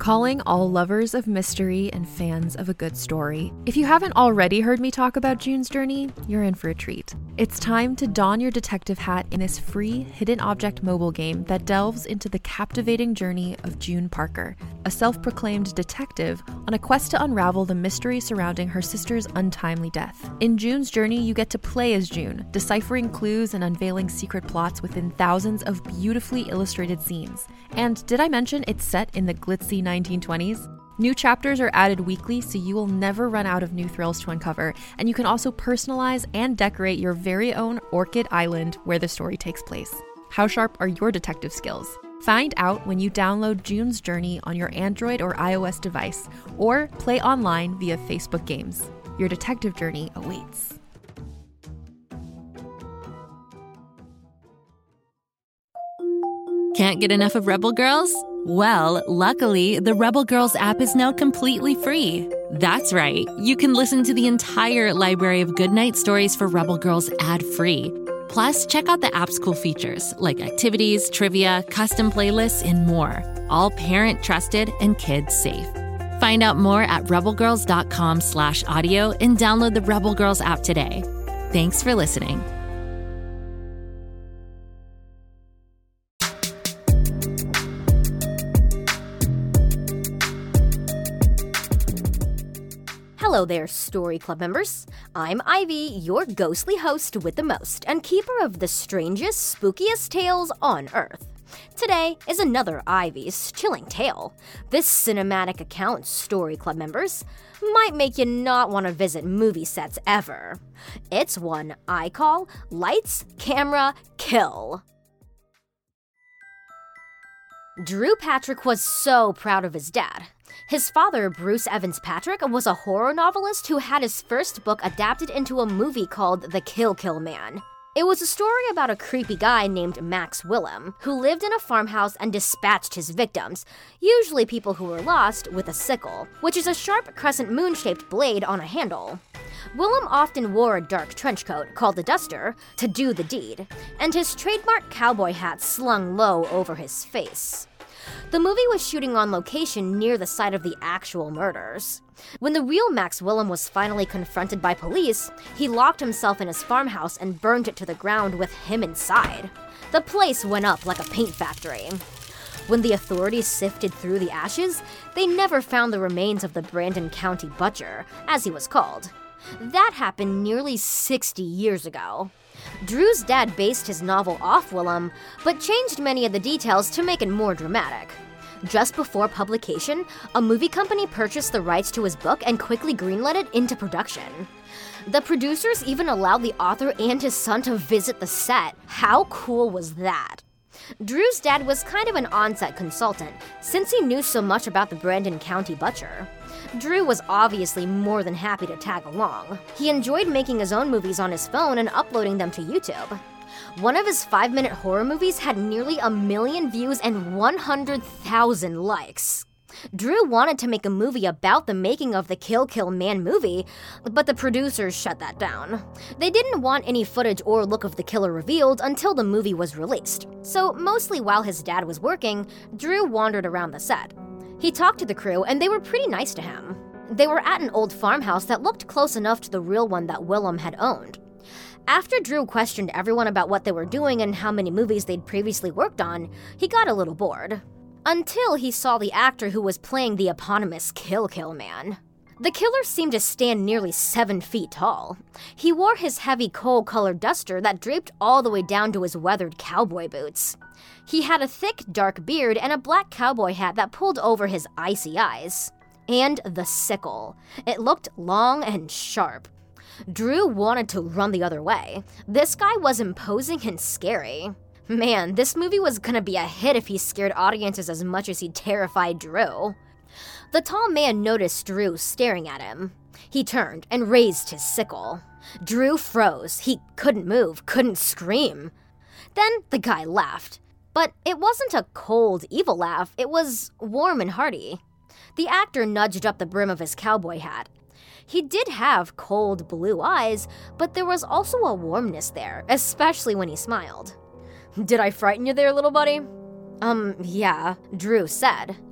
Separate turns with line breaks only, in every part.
calling all lovers of mystery and fans of a good story. If you haven't already heard me talk about June's Journey, you're in for a treat. It's time to don your detective hat in this free hidden object mobile game that delves into the captivating journey of June Parker, a self-proclaimed detective on a quest to unravel the mystery surrounding her sister's untimely death. In June's Journey, you get to play as June, deciphering clues and unveiling secret plots within thousands of beautifully illustrated scenes. And did I mention it's set in the glitzy 1920s? New chapters are added weekly, so you will never run out of new thrills to uncover, and you can also personalize and decorate your very own Orchid Island where the story takes place. How sharp are your detective skills? Find out when you download June's Journey on your Android or iOS device, or play online via Facebook Games. Your detective journey awaits.
Can't get enough of Rebel Girls? Well, luckily, the Rebel Girls app is now completely free. That's right. You can listen to the entire library of goodnight stories for Rebel Girls ad-free. Plus, check out the app's cool features like activities, trivia, custom playlists, and more. All parent-trusted and kids-safe. Find out more at rebelgirls.com/audio and download the Rebel Girls app today. Thanks for listening.
Hello there, Story Club members. I'm Ivy, your ghostly host with the most, and keeper of the strangest, spookiest tales on Earth. Today is another Ivy's chilling tale. This cinematic account, Story Club members, might make you not want to visit movie sets ever. It's one I call Lights, Camera, Kill. Drew Patrick was so proud of his dad. His father, Bruce Evans Patrick, was a horror novelist who had his first book adapted into a movie called The Kill Man. It was a story about a creepy guy named Max Willem, who lived in a farmhouse and dispatched his victims, usually people who were lost, with a sickle, which is a sharp crescent moon-shaped blade on a handle. Willem often wore a dark trench coat, called the duster, to do the deed, and his trademark cowboy hat slung low over his face. The movie was shooting on location near the site of the actual murders. When the real Max Willem was finally confronted by police, he locked himself in his farmhouse and burned it to the ground with him inside. The place went up like a paint factory. When the authorities sifted through the ashes, they never found the remains of the Brandon County Butcher, as he was called. That happened nearly 60 years ago. Drew's dad based his novel off Willem, but changed many of the details to make it more dramatic. Just before publication, a movie company purchased the rights to his book and quickly greenlit it into production. The producers even allowed the author and his son to visit the set. How cool was that? Drew's dad was kind of an on-set consultant, since he knew so much about the Brandon County Butcher. Drew was obviously more than happy to tag along. He enjoyed making his own movies on his phone and uploading them to YouTube. One of his 5-minute horror movies had nearly 1 million views and 100,000 likes. Drew wanted to make a movie about the making of the Kill Man movie, but the producers shut that down. They didn't want any footage or look of the killer revealed until the movie was released. So mostly while his dad was working, Drew wandered around the set. He talked to the crew, and they were pretty nice to him. They were at an old farmhouse that looked close enough to the real one that Willem had owned. After Drew questioned everyone about what they were doing and how many movies they'd previously worked on, he got a little bored. Until he saw the actor who was playing the eponymous Kill Man. The killer seemed to stand nearly 7 feet tall. He wore his heavy coal-colored duster that draped all the way down to his weathered cowboy boots. He had a thick, dark beard and a black cowboy hat that pulled over his icy eyes. And the sickle. It looked long and sharp. Drew wanted to run the other way. This guy was imposing and scary. Man, this movie was gonna be a hit if he scared audiences as much as he terrified Drew. The tall man noticed Drew staring at him. He turned and raised his sickle. Drew froze. He couldn't move, couldn't scream. Then the guy laughed. But it wasn't a cold, evil laugh. It was warm and hearty. The actor nudged up the brim of his cowboy hat. He did have cold blue eyes, but there was also a warmness there, especially when he smiled. "Did I frighten you there, little buddy?" Yeah, Drew said.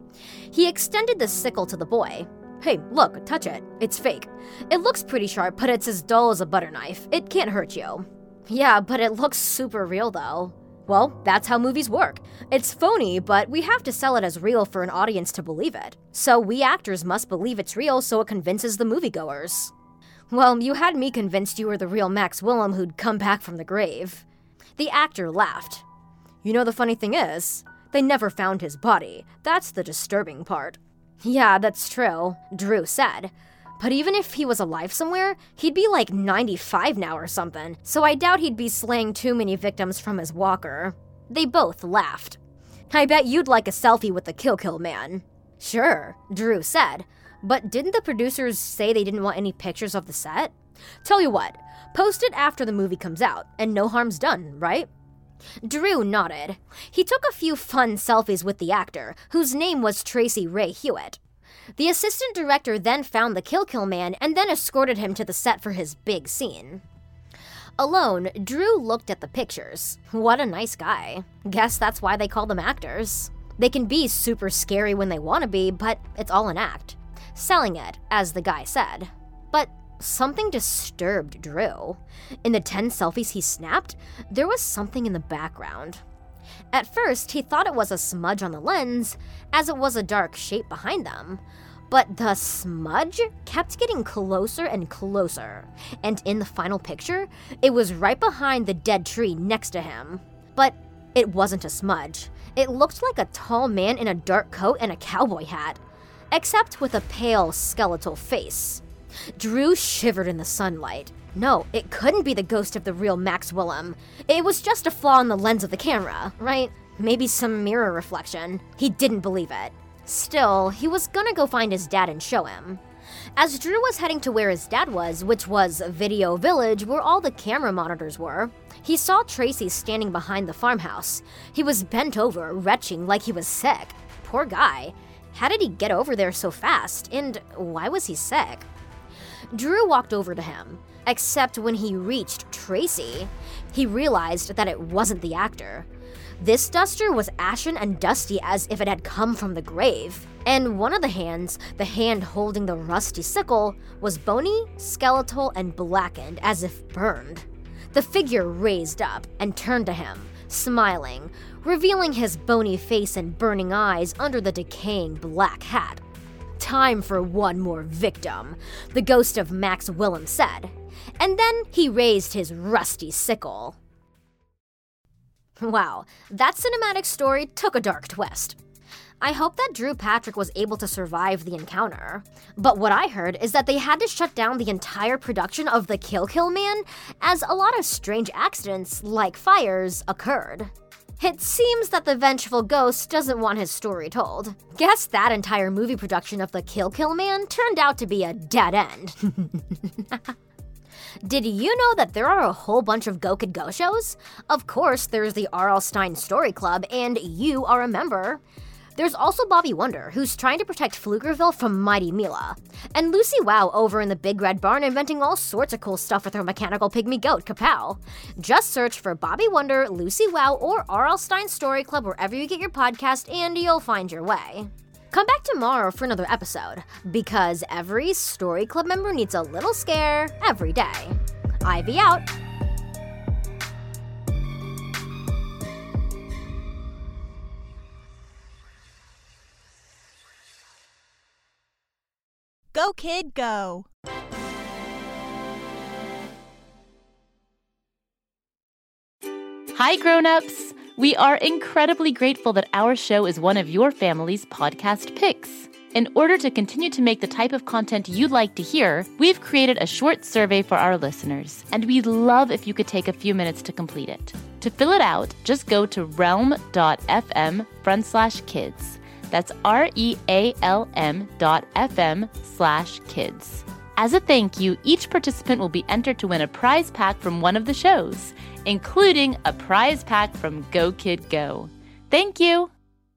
He extended the sickle to the boy. "Hey, look, touch it. It's fake. It looks pretty sharp, but it's as dull as a butter knife. It can't hurt you." "Yeah, but it looks super real though." "Well, that's how movies work. It's phony, but we have to sell it as real for an audience to believe it. So we actors must believe it's real so it convinces the moviegoers." "Well, you had me convinced you were the real Max Willem who'd come back from the grave." The actor laughed. "You know, the funny thing is, they never found his body. That's the disturbing part." "Yeah, that's true," Drew said. "But even if he was alive somewhere, he'd be like 95 now or something, so I doubt he'd be slaying too many victims from his walker." They both laughed. "I bet you'd like a selfie with the Kill Man." "Sure," Drew said. "But didn't the producers say they didn't want any pictures of the set?" "Tell you what, post it after the movie comes out, and no harm's done, right?" Drew nodded. He took a few fun selfies with the actor, whose name was Tracy Ray Hewitt. The assistant director then found the Kill Man and then escorted him to the set for his big scene. Alone, Drew looked at the pictures. What a nice guy. Guess that's why they call them actors. They can be super scary when they want to be, but it's all an act. Selling it, as the guy said. But something disturbed Drew. In the 10 selfies he snapped, there was something in the background. At first, he thought it was a smudge on the lens, as it was a dark shape behind them. But the smudge kept getting closer and closer, and in the final picture, it was right behind the dead tree next to him. But it wasn't a smudge. It looked like a tall man in a dark coat and a cowboy hat, except with a pale, skeletal face. Drew shivered in the sunlight. No, it couldn't be the ghost of the real Max Willem. It was just a flaw in the lens of the camera, right? Maybe some mirror reflection. He didn't believe it. Still, he was gonna go find his dad and show him. As Drew was heading to where his dad was, which was Video Village, where all the camera monitors were, he saw Tracy standing behind the farmhouse. He was bent over, retching like he was sick. Poor guy. How did he get over there so fast? And why was he sick? Drew walked over to him, except when he reached Tracy, he realized that it wasn't the actor. This duster was ashen and dusty as if it had come from the grave, and one of the hands, the hand holding the rusty sickle, was bony, skeletal, and blackened as if burned. The figure raised up and turned to him, smiling, revealing his bony face and burning eyes under the decaying black hat. "Time for one more victim," the ghost of Max Willem said, and then he raised his rusty sickle. Wow, that cinematic story took a dark twist. I hope that Drew Patrick was able to survive the encounter. But what I heard is that they had to shut down the entire production of The Kill Man, as a lot of strange accidents, like fires, occurred. It seems that the vengeful ghost doesn't want his story told. Guess that entire movie production of The Kill Man turned out to be a dead end. Did you know that there are a whole bunch of Go Kid Go shows? Of course, there's the R.L. Stine Story Club, and you are a member. There's also Bobby Wonder, who's trying to protect Pflugerville from Mighty Mila. And Lucy Wow over in the Big Red Barn inventing all sorts of cool stuff with her mechanical pygmy goat, Kapow. Just search for Bobby Wonder, Lucy Wow, or R.L. Stine Story Club wherever you get your podcast, and you'll find your way. Come back tomorrow for another episode, because every Story Club member needs a little scare every day. Ivy out.
Go Kid Go!
Hi grown-ups! We are incredibly grateful that our show is one of your family's podcast picks. In order to continue to make the type of content you'd like to hear, we've created a short survey for our listeners, and we'd love if you could take a few minutes to complete it. To fill it out, just go to realm.fm/kids. That's REALM.fm/kids. As a thank you, each participant will be entered to win a prize pack from one of the shows, including a prize pack from Go Kid Go. Thank you!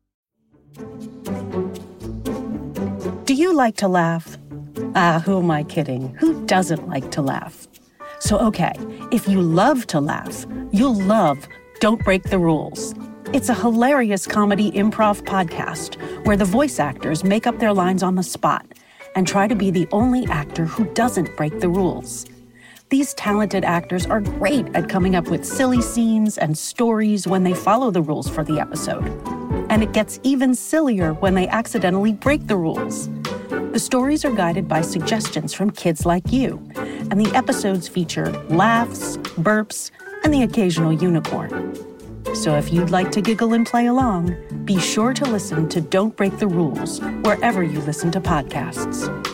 Do you like to laugh? Who am I kidding? Who doesn't like to laugh? So, okay, if you love to laugh, you'll love Don't Break the Rules. It's a hilarious comedy improv podcast where the voice actors make up their lines on the spot and try to be the only actor who doesn't break the rules. These talented actors are great at coming up with silly scenes and stories when they follow the rules for the episode. And it gets even sillier when they accidentally break the rules. The stories are guided by suggestions from kids like you, and the episodes feature laughs, burps, and the occasional unicorn. So if you'd like to giggle and play along, be sure to listen to Don't Break the Rules wherever you listen to podcasts.